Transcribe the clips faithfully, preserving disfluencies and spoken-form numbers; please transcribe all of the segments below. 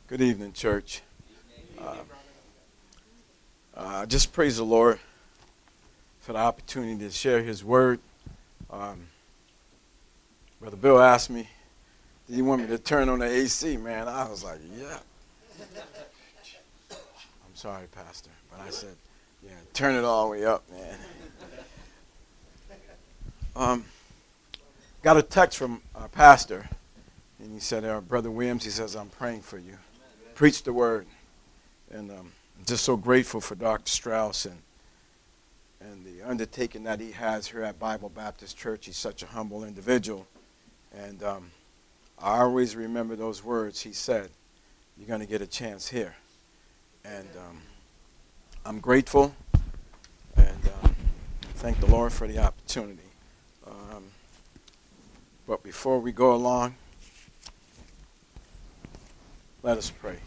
Good evening, church. Uh, uh, just praise the Lord for the opportunity to share his word. Um, Brother Bill asked me, do you want me to turn on the A C, man? I was like, yeah. I'm sorry, Pastor, but I said, yeah, turn it all the way up, man. Um, got a text from our pastor, and he said, uh, Brother Williams, he says, I'm praying for you. Preach the word. And um, I'm just so grateful for Doctor Strauss and and the undertaking that he has here at Bible Baptist Church. He's such a humble individual. And um, I always remember those words he said, you're going to get a chance here. And um, I'm grateful and um, thank the Lord for the opportunity. Um, but before we go along, let us pray.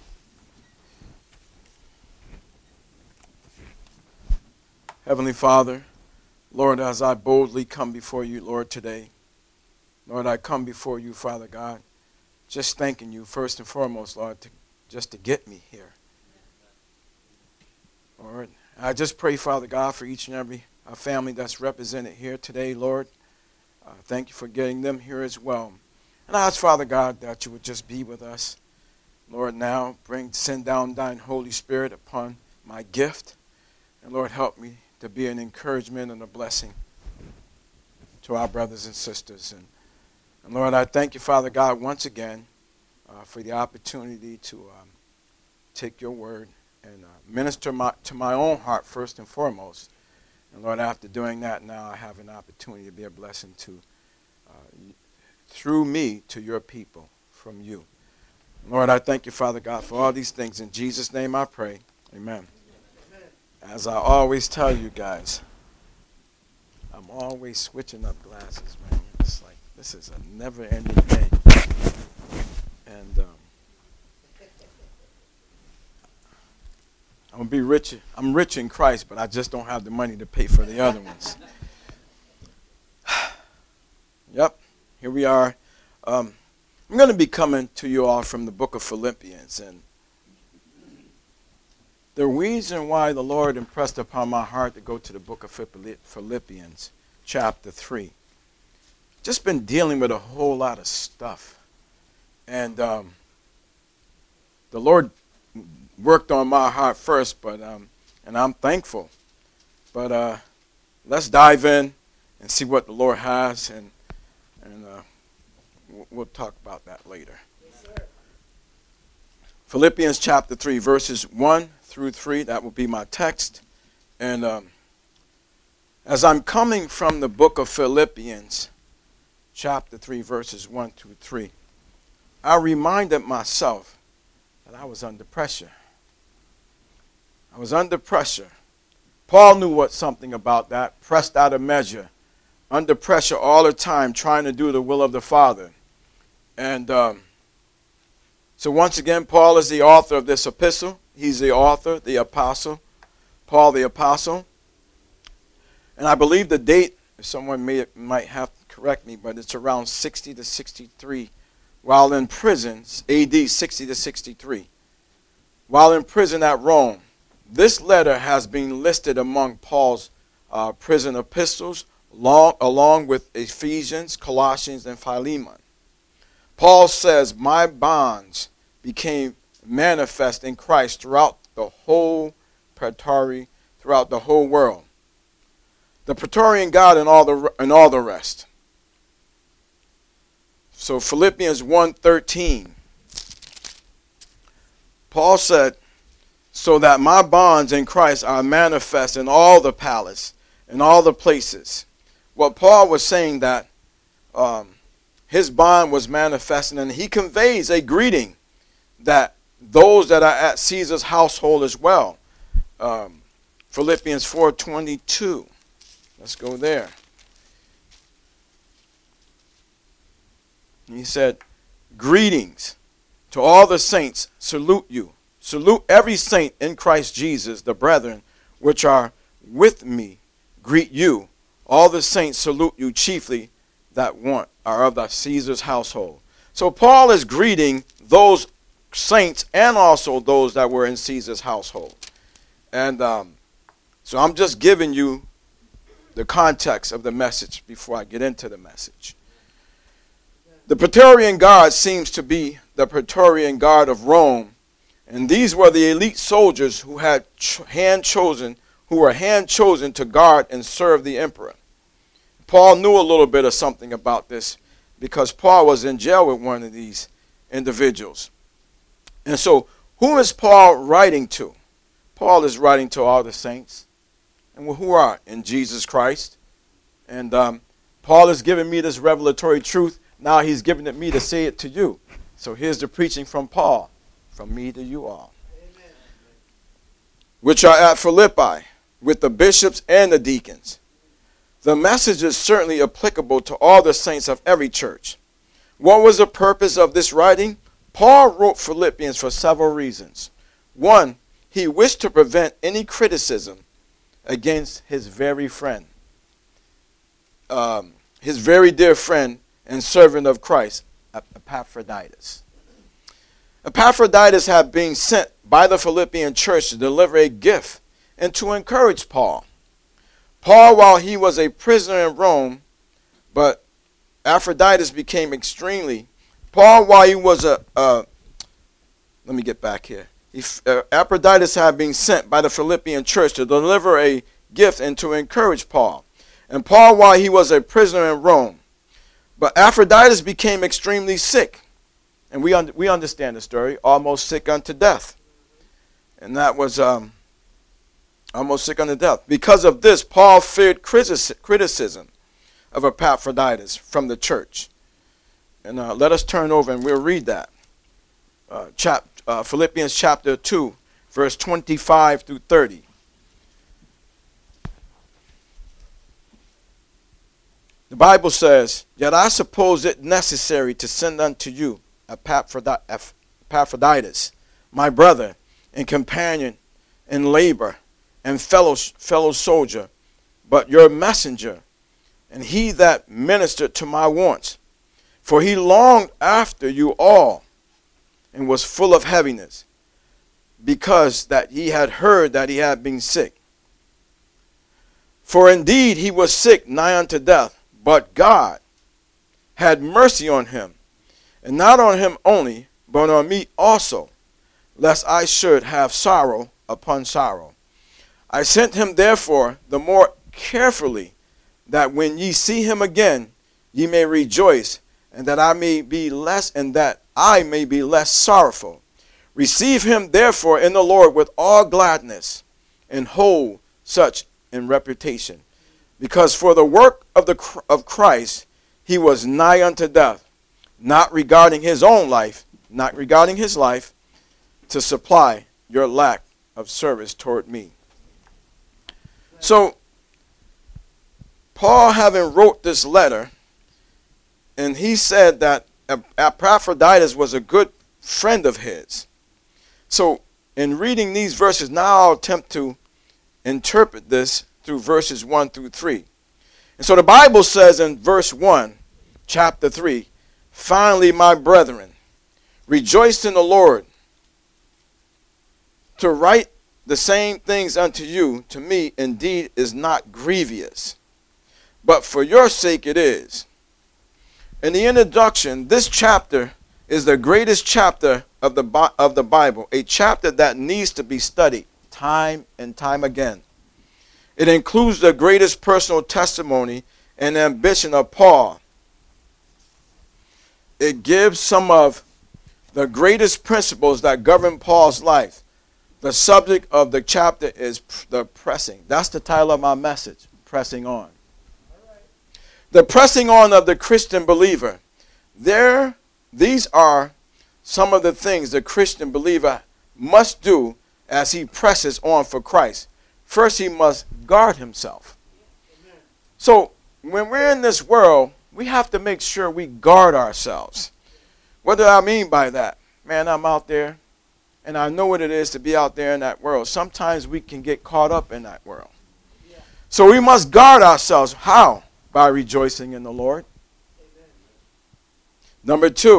Heavenly Father, Lord, as I boldly come before you, Lord, today, Lord, I come before you, Father God, just thanking you first and foremost, Lord, to, just to get me here. Lord, I just pray, Father God, for each and every uh, family that's represented here today, Lord. Uh, thank you for getting them here as well. And I ask, Father God, that you would just be with us. Lord, now bring, send down thine Holy Spirit upon my gift. And Lord, help me to be an encouragement and a blessing to our brothers and sisters. And, and Lord, I thank you, Father God, once again uh, for the opportunity to um, take your word and uh, minister my, to my own heart first and foremost. And Lord, after doing that, now I have an opportunity to be a blessing to, uh, through me, to your people from you. Lord, I thank you, Father God, for all these things. In Jesus' name I pray. Amen. As I always tell you guys, I'm always switching up glasses, man. It's like, this is a never-ending thing. And um, I'm going to be rich. I'm rich in Christ, but I just don't have the money to pay for the other ones. Yep, here we are. Um, I'm going to be coming to you all from the book of Philippians, and the reason why the Lord impressed upon my heart to go to the book of Philippians, chapter three, just been dealing with a whole lot of stuff. And um, the Lord worked on my heart first, but um, and I'm thankful. But uh, let's dive in and see what the Lord has, and, and uh, we'll talk about that later. Yes, sir. Philippians chapter three, verses one through three, that will be my text. And um, as I'm coming from the book of Philippians, chapter three, verses one through three, I reminded myself that I was under pressure. I was under pressure. Paul knew what something about that, pressed out of measure, under pressure all the time, trying to do the will of the Father. And um, so once again, Paul is the author of this epistle. He's the author, the apostle, Paul the apostle. And I believe the date, if someone may, might have to correct me, but it's around sixty to sixty-three. While in prison, A D sixty to sixty-three. While in prison at Rome, this letter has been listed among Paul's uh, prison epistles, long, along with Ephesians, Colossians, and Philemon. Paul says, my bonds became manifest in Christ throughout the whole Praetorian, throughout the whole world. The Praetorian God and all the and all the rest. So Philippians one thirteen. Paul said, so that my bonds in Christ are manifest in all the palace, in all the places. What Paul was saying that um, his bond was manifesting, and he conveys a greeting that those that are at Caesar's household as well. Um, Philippians four twenty-two. Let's go there. He said, greetings to all the saints, salute you. Salute every saint in Christ Jesus, the brethren which are with me, greet you. All the saints salute you, chiefly that want are of the Caesar's household. So Paul is greeting those saints and also those that were in Caesar's household. And um, so I'm just giving you the context of the message before I get into the message. The Praetorian Guard seems to be the Praetorian Guard of Rome, and these were the elite soldiers who had ch- hand chosen, who were hand chosen to guard and serve the emperor. Paul knew a little bit of something about this because Paul was in jail with one of these individuals. And so, who is Paul writing to? Paul is writing to all the saints, and who are in Jesus Christ. And um, Paul is giving me this revelatory truth. Now he's giving it me to say it to you. So here's the preaching from Paul, from me to you all. Amen. Which are at Philippi, with the bishops and the deacons. The message is certainly applicable to all the saints of every church. What was the purpose of this writing? Paul wrote Philippians for several reasons. One, he wished to prevent any criticism against his very friend, um, his very dear friend and servant of Christ, Epaphroditus. Epaphroditus had been sent by the Philippian church to deliver a gift and to encourage Paul. Paul, while he was a prisoner in Rome, but Epaphroditus became extremely, Paul, while he was a, uh, let me get back here. He, uh, Epaphroditus had been sent by the Philippian church to deliver a gift and to encourage Paul. And Paul, while he was a prisoner in Rome, but Epaphroditus became extremely sick. And we, un- we understand the story, almost sick unto death. And that was um, almost sick unto death. Because of this, Paul feared criticism of Epaphroditus from the church. And uh, let us turn over and we'll read that. Uh, chap- uh, Philippians chapter two, verse twenty-five through thirty. The Bible says, "Yet I suppose it necessary to send unto you Epaphroditus, my brother and companion in labor and fellow, fellow soldier, but your messenger, and he that ministered to my wants. For he longed after you all, and was full of heaviness, because that he had heard that he had been sick. For indeed he was sick nigh unto death, but God had mercy on him, and not on him only, but on me also, lest I should have sorrow upon sorrow. I sent him therefore the more carefully, that when ye see him again, ye may rejoice, and that I may be less, and that I may be less sorrowful. Receive him therefore in the Lord with all gladness, and hold such in reputation. Because for the work of the of Christ he was nigh unto death, not regarding his own life, not regarding his life, to supply your lack of service toward me." So, Paul, having wrote this letter, and he said that Epaphroditus was a good friend of his. So, in reading these verses, now I'll attempt to interpret this through verses one through three. And so the Bible says in verse one, chapter three, "Finally, my brethren, rejoice in the Lord. To write the same things unto you, to me indeed is not grievous, but for your sake it is." In the introduction, this chapter is the greatest chapter of the, of the Bible, a chapter that needs to be studied time and time again. It includes the greatest personal testimony and ambition of Paul. It gives some of the greatest principles that govern Paul's life. The subject of the chapter is the pressing. That's the title of my message, Pressing On. The pressing on of the Christian believer. There, these are some of the things the Christian believer must do as he presses on for Christ. First, he must guard himself. Amen. So, when we're in this world, we have to make sure we guard ourselves. What do I mean by that? Man, I'm out there, and I know what it is to be out there in that world. Sometimes we can get caught up in that world. Yeah. So we must guard ourselves. How? By rejoicing in the Lord. Amen. Number two,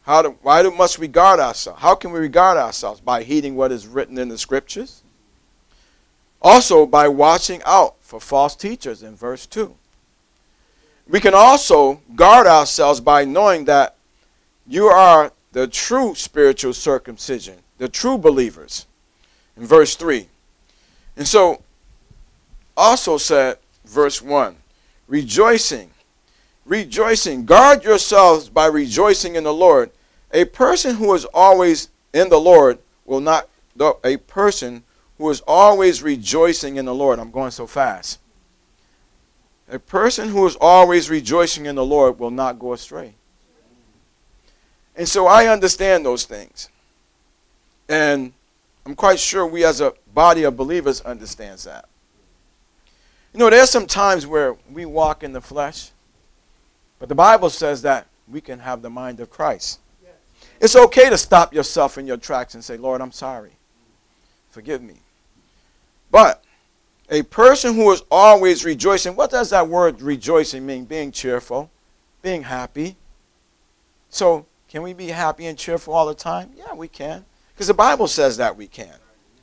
How do, why do, must we guard ourselves? How can we regard ourselves? By heeding what is written in the scriptures. Also, by watching out for false teachers in verse two. We can also guard ourselves by knowing that you are the true spiritual circumcision, the true believers, in verse three. And so, also said, verse one, rejoicing, rejoicing, guard yourselves by rejoicing in the Lord. A person who is always in the Lord will not, a person who is always rejoicing in the Lord, I'm going so fast. A person who is always rejoicing in the Lord will not go astray. And so I understand those things. And I'm quite sure we as a body of believers understands that. You know, there's some times where we walk in the flesh, but the Bible says that we can have the mind of Christ. Yes. It's okay to stop yourself in your tracks and say, Lord, I'm sorry. Forgive me. But a person who is always rejoicing, what does that word rejoicing mean? Being cheerful, being happy. So can we be happy and cheerful all the time? Yeah, we can. Because the Bible says that we can.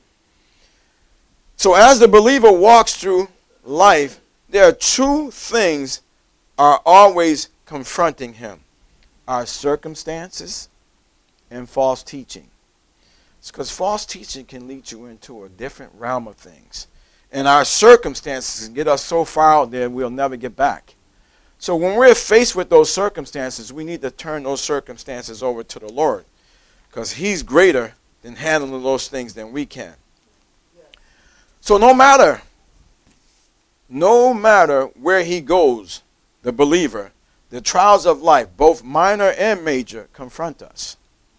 So as the believer walks through life, there are two things are always confronting him. Our circumstances and false teaching. It's because false teaching can lead you into a different realm of things. And our circumstances can get us so far out there we'll never get back. So when we're faced with those circumstances, we need to turn those circumstances over to the Lord. Because he's greater than handling those things than we can. So no matter, no matter where he goes, the believer, the trials of life, both minor and major, confront us.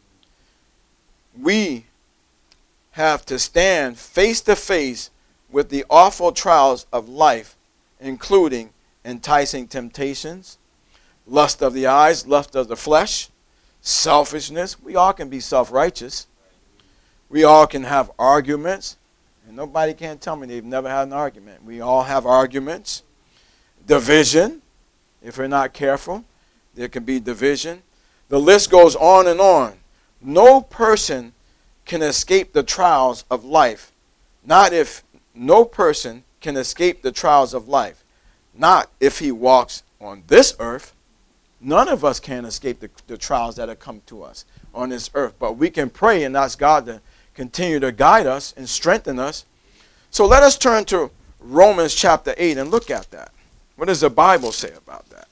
We have to stand face to face with the awful trials of life, including enticing temptations, lust of the eyes, lust of the flesh, selfishness. We all can be self-righteous. We all can have arguments. And nobody can tell me they've never had an argument. We all have arguments. Division. If we're not careful, there can be division. The list goes on and on. No person can escape the trials of life. Not if no person can escape the trials of life. Not if he walks on this earth. None of us can escape the, the trials that have come to us on this earth. But we can pray and ask God to continue to guide us and strengthen us. So let us turn to Romans chapter eight and look at that. What does the Bible say about that?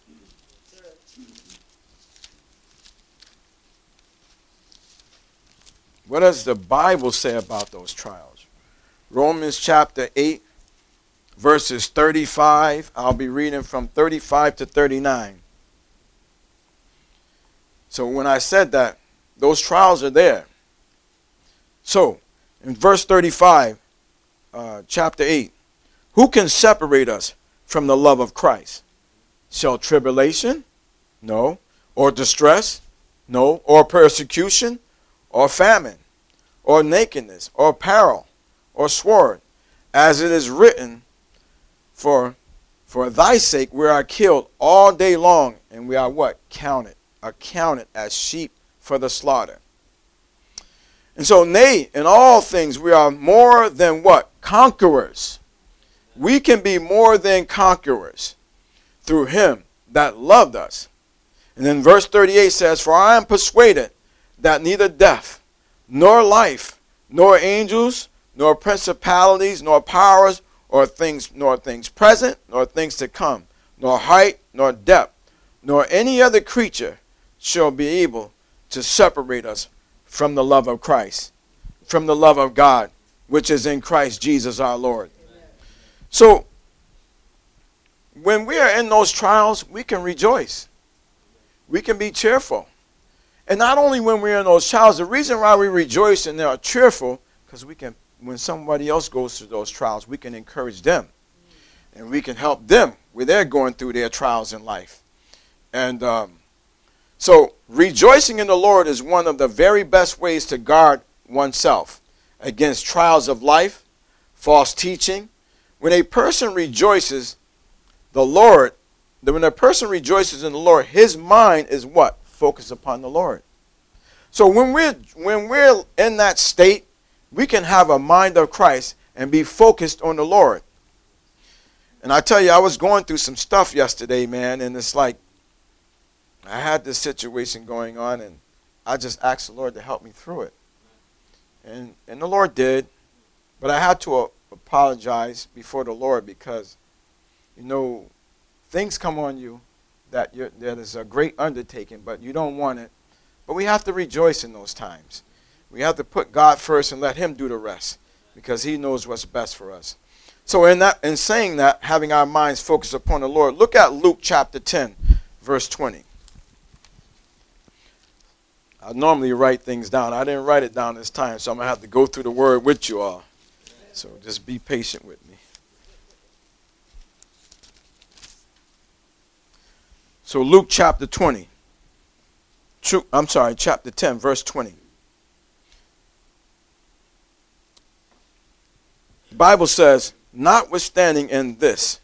What does the Bible say about those trials? Romans chapter eight, verses thirty-five. I'll be reading from thirty-five to thirty-nine. So when I said that, those trials are there. So, in verse thirty-five, uh, chapter eight, who can separate us from the love of Christ? Shall tribulation? No. Or distress? No. Or persecution? Or famine? Or nakedness? Or peril? Or sword? As it is written, for, for thy sake we are killed all day long, and we are what? Counted. Are counted as sheep for the slaughter. And so, nay, in all things we are more than what? Conquerors. We can be more than conquerors through him that loved us. And then verse thirty-eight says, for I am persuaded that neither death, nor life, nor angels, nor principalities, nor powers, or things, nor things present, nor things to come, nor height, nor depth, nor any other creature shall be able to separate us from the love of Christ, from the love of God, which is in Christ Jesus our Lord. Amen. So, when we are in those trials, we can rejoice. We can be cheerful. And not only when we're in those trials, the reason why we rejoice and are cheerful, because we can, when somebody else goes through those trials, we can encourage them. And we can help them when they're going through their trials in life. And um, so, rejoicing in the Lord is one of the very best ways to guard oneself against trials of life, false teaching. When a person rejoices, the Lord, when a person rejoices in the Lord, his mind is what? Focused upon the Lord. So when we're, when we're in that state, we can have a mind of Christ and be focused on the Lord. And I tell you, I was going through some stuff yesterday, man, and it's like I had this situation going on, and I just asked the Lord to help me through it. And and the Lord did, but I had to uh, apologize before the Lord because, you know, things come on you that you're, that is a great undertaking, but you don't want it. But we have to rejoice in those times. We have to put God first and let him do the rest because he knows what's best for us. So in that, in saying that, having our minds focused upon the Lord, look at Luke chapter ten, verse twenty. I normally write things down. I didn't write it down this time, so I'm going to have to go through the word with you all. So just be patient with me. So Luke chapter twenty. I'm sorry, chapter ten, verse twenty. The Bible says, notwithstanding in this,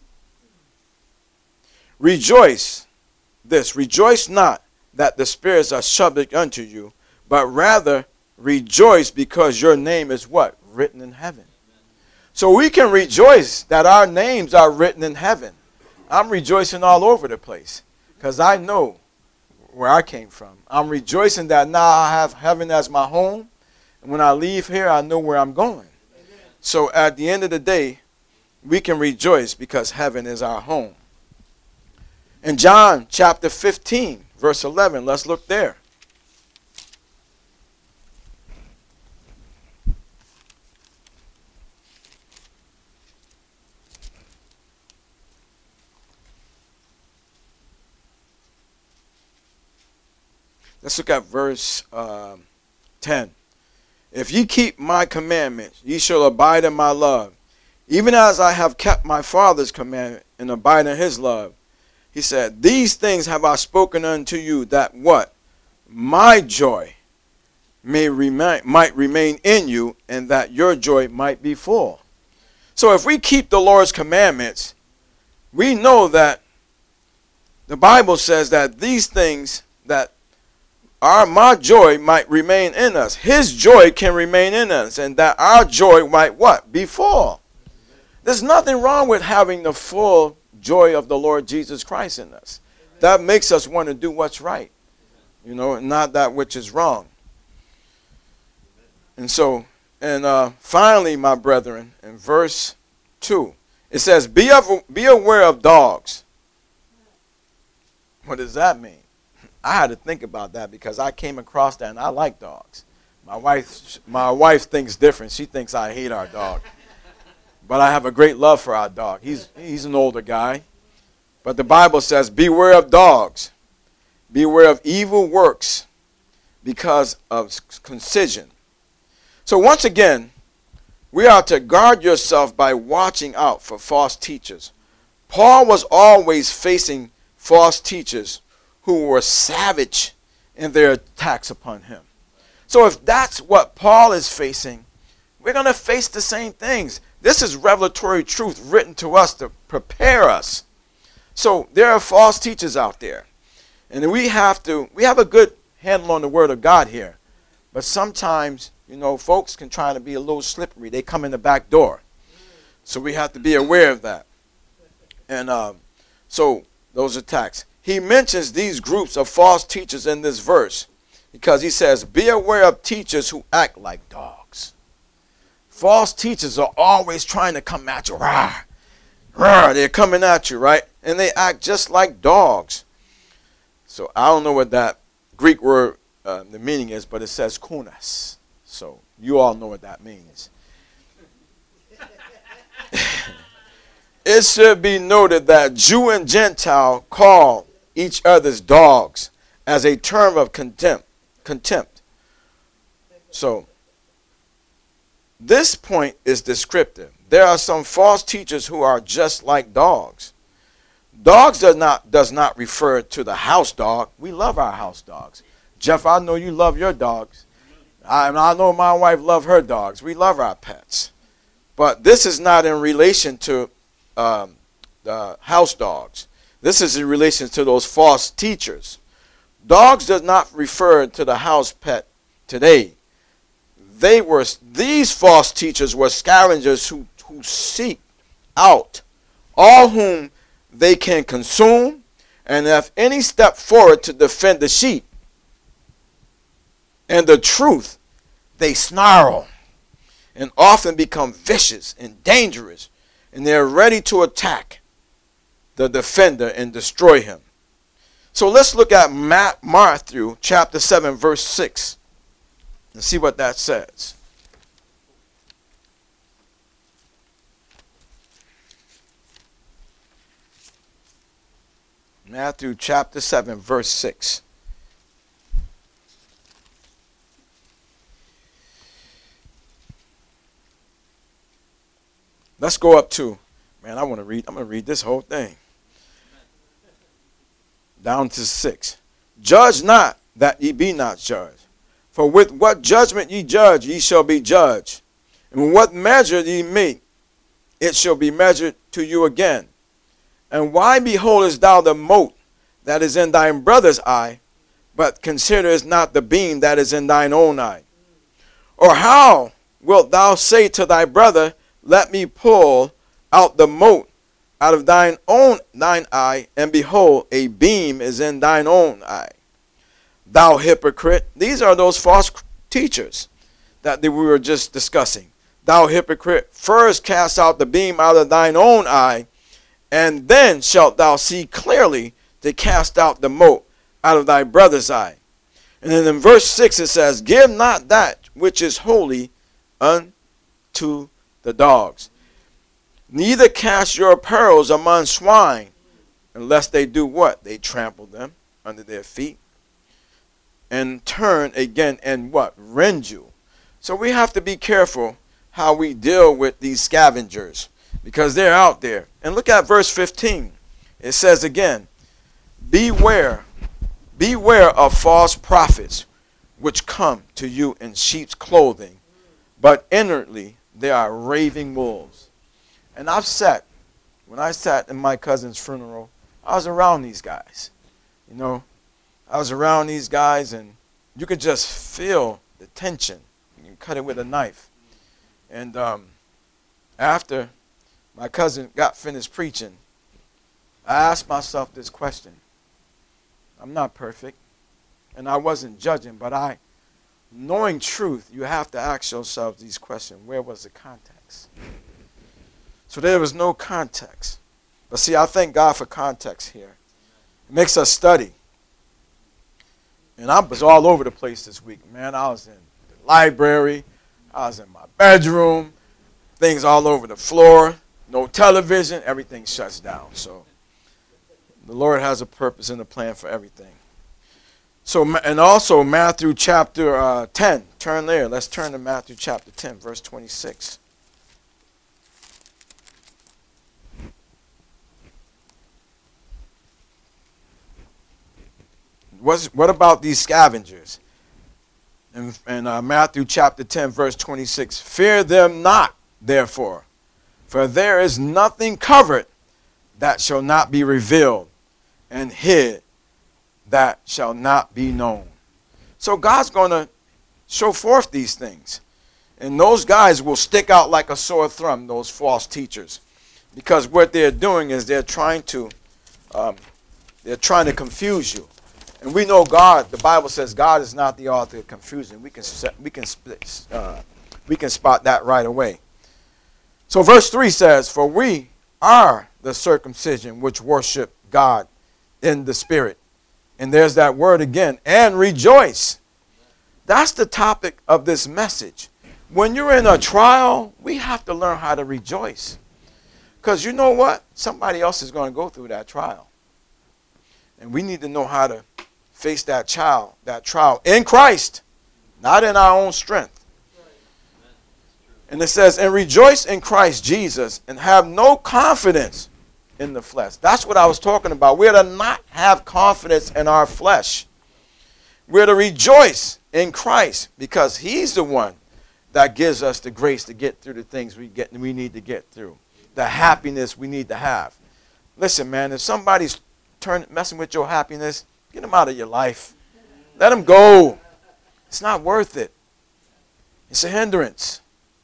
rejoice, this, rejoice not that the spirits are subject unto you, but rather rejoice because your name is what? Written in heaven. So we can rejoice that our names are written in heaven. I'm rejoicing all over the place because I know where I came from. I'm rejoicing that now I have heaven as my home. And when I leave here, I know where I'm going. Amen. So at the end of the day, we can rejoice because heaven is our home. In John chapter fifteen, verse eleven, let's look there. Let's look at verse um, ten. If ye keep my commandments, ye shall abide in my love, even as I have kept my Father's commandment and abide in his love. He said, these things have I spoken unto you, that what? My joy may remain, might remain in you, and that your joy might be full. So if we keep the Lord's commandments, we know that the Bible says that these things that our my joy might remain in us. His joy can remain in us, and that our joy might what? Be full. There's nothing wrong with having the full joy of the Lord Jesus Christ in us. That makes us want to do what's right, you know, and not that which is wrong. And so, and uh, finally, my brethren, in verse two, it says, be, of, be aware of dogs. What does that mean? I had to think about that because I came across that and I like dogs. My wife, my wife thinks different. She thinks I hate our dog. But I have a great love for our dog. He's, he's an older guy. But the Bible says, beware of dogs. Beware of evil works because of concision. So once again, we are to guard yourself by watching out for false teachers. Paul was always facing false teachers who were savage in their attacks upon him. So if that's what Paul is facing, we're going to face the same things. This is revelatory truth written to us to prepare us. So there are false teachers out there. And we have to, we have a good handle on the word of God here. But sometimes, you know, folks can try to be a little slippery. They come in the back door. So we have to be aware of that. And um, so those attacks. He mentions these groups of false teachers in this verse because he says, be aware of teachers who act like dogs. False teachers are always trying to come at you. Rawr, rawr, they're coming at you, right? And they act just like dogs. So I don't know what that Greek word, uh, the meaning is, but it says kunas. So you all know what that means. It should be noted that Jew and Gentile call each other's dogs as a term of contempt. Contempt. So this point is descriptive. There are some false teachers who are just like dogs. Dogs does not does not refer to the house dog. We love our house dogs. Jeff, I know you love your dogs. I, I know my wife loves her dogs. We love our pets. But this is not in relation to um, the house dogs. This is in relation to those false teachers. Dogs does not refer to the house pet today. They were these false teachers were scavengers who, who seek out all whom they can consume, and if any step forward to defend the sheep and the truth, they snarl and often become vicious and dangerous, and they're ready to attack the defender and destroy him. So let's look at Matthew chapter seven, verse six, and see what that says. Matthew chapter seven, verse six. Let's go up to, man, I want to read, I'm going to read this whole thing. Down to six. Judge not that ye be not judged. For with what judgment ye judge, ye shall be judged. And with what measure ye make, it shall be measured to you again. And why beholdest thou the mote that is in thine brother's eye, but considerest not the beam that is in thine own eye? Or how wilt thou say to thy brother, let me pull out the mote out of thine own thine eye, and behold, a beam is in thine own eye? Thou hypocrite. These are those false teachers that we were just discussing. Thou hypocrite, first cast out the beam out of thine own eye, and then shalt thou see clearly to cast out the mote out of thy brother's eye. And then in verse six it says, give not that which is holy unto the dogs. Neither cast your pearls among swine, unless they do what? They trample them under their feet, and turn again and what? Rend you. So we have to be careful how we deal with these scavengers, because they're out there. And look at verse fifteen. It says again, beware, beware of false prophets, which come to you in sheep's clothing, but inwardly they are raving wolves. And I've sat, when I sat in my cousin's funeral, I was around these guys. You know, I was around these guys, and you could just feel the tension. You can cut it with a knife. And um, after my cousin got finished preaching, I asked myself this question. I'm not perfect, and I wasn't judging, but I, knowing truth, you have to ask yourself these questions. Where was the context? So there was no context. But see, I thank God for context here. It makes us study. And I was all over the place this week, man. I was in the library. I was in my bedroom. Things all over the floor. No television. Everything shuts down. So the Lord has a purpose and a plan for everything. So, and also Matthew chapter uh, ten. Turn there. Let's turn to Matthew chapter ten, verse twenty-six. What's, what about these scavengers? In, in uh, Matthew chapter ten, verse twenty-six. Fear them not, therefore, for there is nothing covered that shall not be revealed, and hid that shall not be known. So God's going to show forth these things. And those guys will stick out like a sore thumb, those false teachers. Because what they're doing is they're trying to, um, they're trying to confuse you. And we know God, the Bible says God is not the author of confusion. We can, we can, split, uh, we can spot that right away. So verse three says, for we are the circumcision which worship God in the Spirit. And there's that word again, and rejoice. That's the topic of this message. When you're in a trial, we have to learn how to rejoice. Because you know what? Somebody else is going to go through that trial. And we need to know how to face that child, that trial in Christ, not in our own strength. And it says, and rejoice in Christ Jesus, and have no confidence in the flesh. That's what I was talking about. We're to not have confidence in our flesh. We're to rejoice in Christ, because he's the one that gives us the grace to get through the things we get we need to get through, the happiness we need to have. Listen, man, if somebody's turn, messing with your happiness, get them out of your life. Let them go. It's not worth it. It's a hindrance.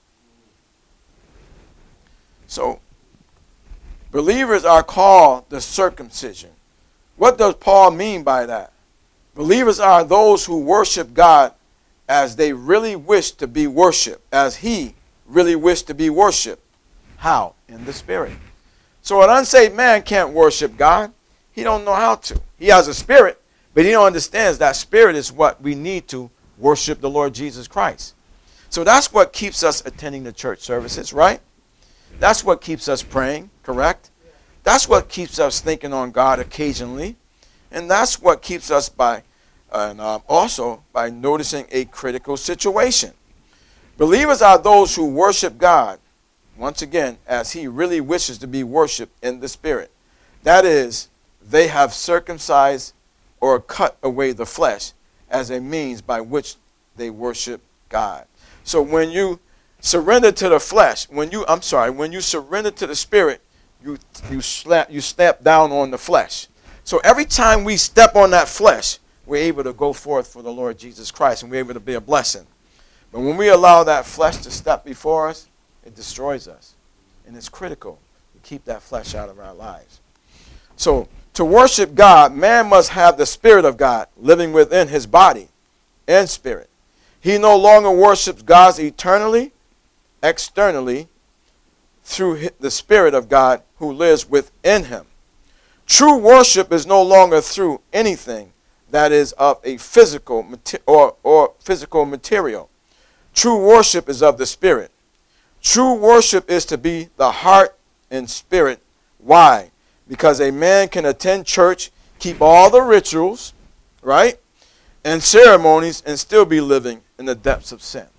So, believers are called the circumcision. What does Paul mean by that? Believers are those who worship God as they really wish to be worshiped, as he really wished to be worshiped. How? In the Spirit. So an unsaved man can't worship God. He don't know how to. He has a spirit, but he don't understand that spirit is what we need to worship the Lord Jesus Christ. So that's what keeps us attending the church services, right? That's what keeps us praying, correct? That's what keeps us thinking on God occasionally. And that's what keeps us by, and um, also by noticing a critical situation. Believers are those who worship God, once again, as he really wishes to be worshiped in the Spirit. That is, they have circumcised or cut away the flesh as a means by which they worship God. So when you surrender to the flesh, when you, I'm sorry, when you surrender to the Spirit, you you slap you step down on the flesh. So every time we step on that flesh, we're able to go forth for the Lord Jesus Christ, and we're able to be a blessing. But when we allow that flesh to step before us, it destroys us. And it's critical to keep that flesh out of our lives. So to worship God, man must have the Spirit of God living within his body and spirit. He no longer worships God eternally, externally, through the Spirit of God who lives within him. True worship is no longer through anything that is of a physical or, or physical material. True worship is of the Spirit. True worship is to be the heart and spirit. Why? Because a man can attend church, keep all the rituals, right, and ceremonies, and still be living in the depths of sin.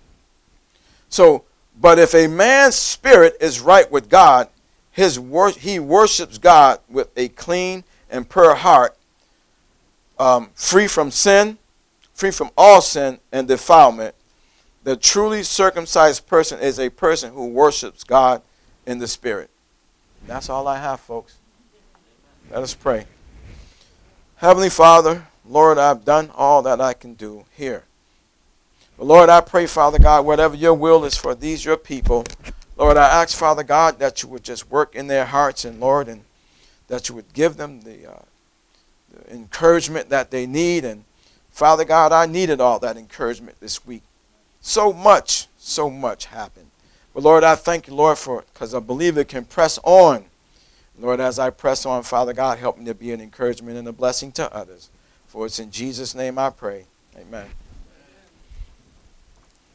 So, but if a man's spirit is right with God, his wor- he worships God with a clean and pure heart, um, free from sin, free from all sin and defilement. The truly circumcised person is a person who worships God in the Spirit. That's all I have, folks. Let us pray. Heavenly Father, Lord, I've done all that I can do here. But Lord, I pray, Father God, whatever your will is for these, your people, Lord, I ask, Father God, that you would just work in their hearts, and Lord, and that you would give them the, uh, the encouragement that they need. And Father God, I needed all that encouragement this week. So much, so much happened. But Lord, I thank you, Lord, for because a believer can press on. Lord, as I press on, Father God, help me to be an encouragement and a blessing to others. For it's in Jesus' name I pray. Amen.